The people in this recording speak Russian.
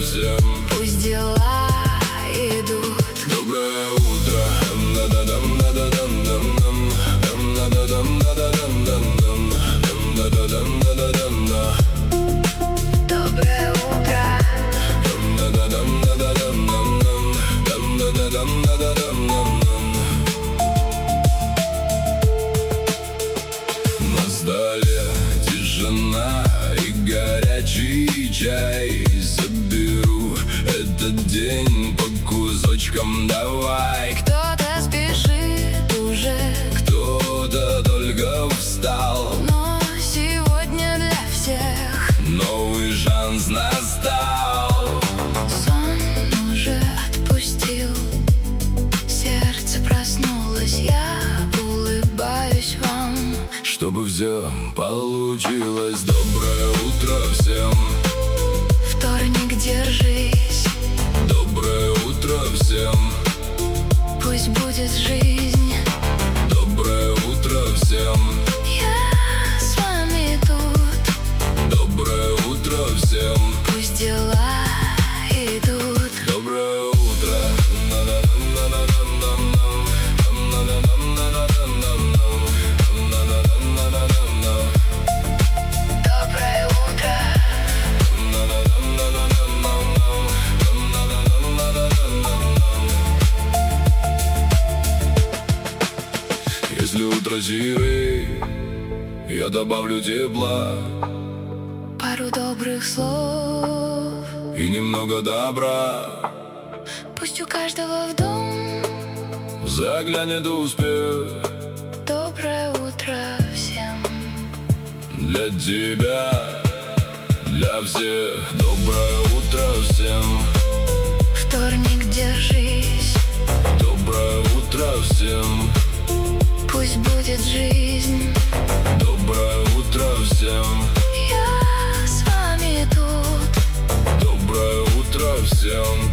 всем. Пусть дела идут. Доброе утро. Доброе утро. На столе тишина и горячий чай. Соберу этот день по кусочкам, давай. Кто-то спешит уже, Кто-то только встал, но сегодня для всех новый шанс настал. сон уже отпустил, сердце проснулось, я улыбаюсь вам. Чтобы все получилось. Доброе утро всем. Вторник, держись, Доброе утро всем. пусть будет жизнь. Доброе утро всем. Я с вами тут, Доброе утро всем. пусть дела идут. Доброе утро. Доброе утро. Если утро сирый, я добавлю тепла Пару добрых слов, и немного добра. пусть у каждого в дом. Заглянет успех Доброе утро всем. для тебя, для всех. Доброе утро всем. Вторник, держись, Доброе утро всем. пусть будет жизнь. Доброе утро всем. Я с вами тут, Доброе утро всем.